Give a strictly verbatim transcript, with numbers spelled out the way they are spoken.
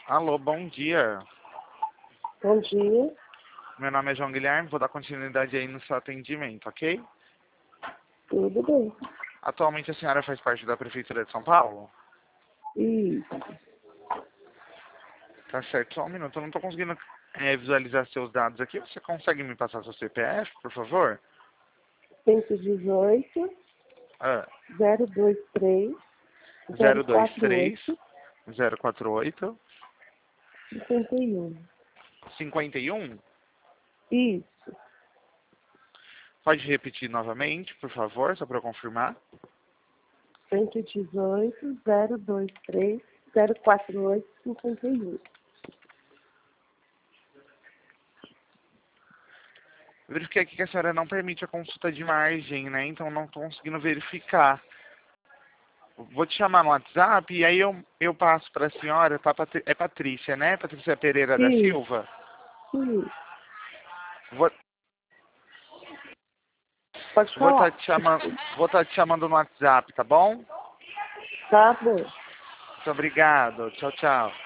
Alô, bom dia. Bom dia. Meu nome é João Guilherme, vou dar continuidade aí no seu atendimento, ok? Tudo bem. Atualmente a senhora faz parte da Prefeitura de São Paulo? Isso. Tá certo, só um minuto, eu não estou conseguindo é, visualizar seus dados aqui. Você consegue me passar seu C P F, por favor? cento e dezoito, Ah, zero dois três, zero zero dois quatro três, oito, zero quatro oito, cinquenta e um. cinquenta e um. Isso. Pode repetir novamente, por favor, só para eu confirmar. cento e dezoito, zero dois três, zero quatro oito, cinquenta e um. Verifiquei aqui que a senhora não permite a consulta de margem, né? Então não estou conseguindo verificar. Vou te chamar no WhatsApp e aí eu, eu passo para a senhora, tá, Patri- é Patrícia, né? Patrícia Pereira da Isso. Silva. Isso. Vou Pode vou estar falar. te chamando, vou estar te chamando no WhatsApp, tá bom? Tá bom. Muito obrigado. Tchau, tchau.